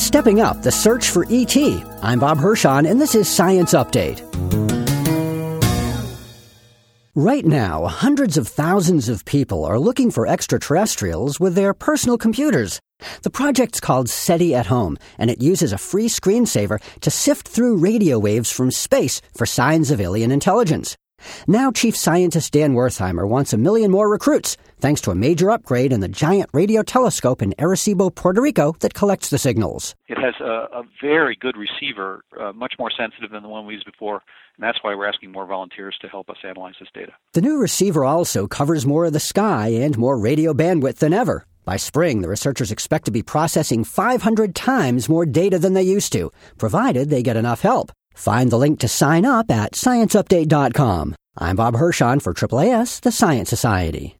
stepping up the search for E.T. I'm Bob Hirschon, and this is Science Update. Right now, hundreds of thousands of people are looking for extraterrestrials with their personal computers. The project's called SETI at Home, and it uses a free screensaver to sift through radio waves from space for signs of alien intelligence. Now Chief Scientist Dan Wertheimer wants 1 million more recruits, thanks to a major upgrade in the giant radio telescope in Arecibo, Puerto Rico, that collects the signals. It has a very good receiver, much more sensitive than the one we used before, and that's why we're asking more volunteers to help us analyze this data. The new receiver also covers more of the sky and more radio bandwidth than ever. By spring, the researchers expect to be processing 500 times more data than they used to, provided they get enough help. Find the link to sign up at ScienceUpdate.com. I'm Bob Hirschon for AAAS, the Science Society.